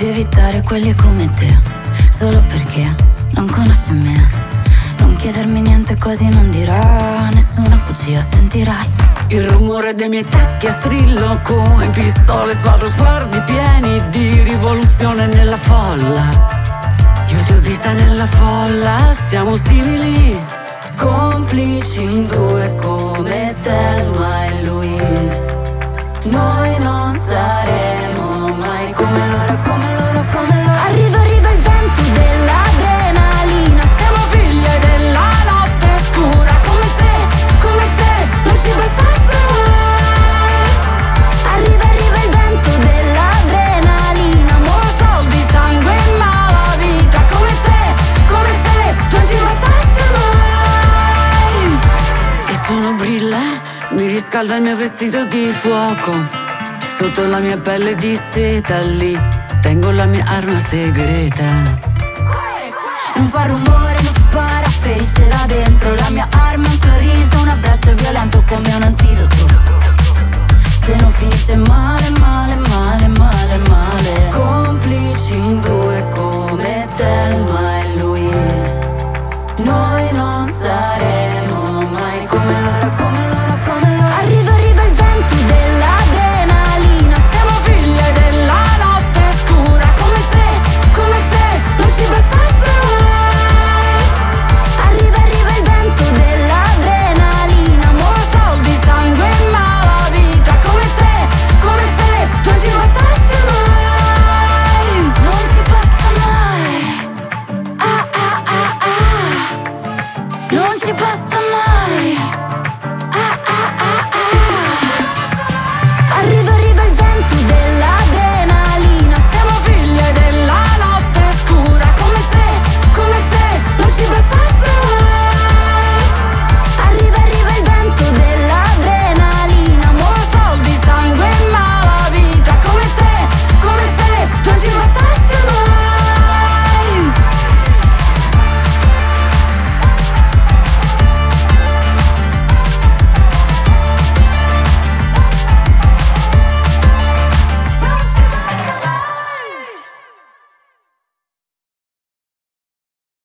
di evitare quelli come te, solo perché non conosci me. Non chiedermi niente così non dirò nessuna bugia, sentirai il rumore dei miei tacchi a strillo come pistole, sparo sguardi pieni di rivoluzione nella folla. Io ti ho vista nella folla, siamo simili, complici in due come Thelma e Louise. Noi non saremo mai come loro, come loro, come loro. Arriva, arriva il vento dell'adrenalina, Siamo figlie della notte scura, come se non ci bastasse mai. Arriva, arriva il vento dell'adrenalina, amore, soldi, sangue e malavita, come se non ci bastasse mai. e sono brilla, mi riscalda il mio vestito di fuoco. Sotto la mia pelle di seta lì tengo la mia arma segreta. Non fa rumore, non spara, ferisce da dentro. La mia arma è un sorriso, un abbraccio violento come un antidoto. Se non finisce male, male, male, male, male. Complici in due come Thelma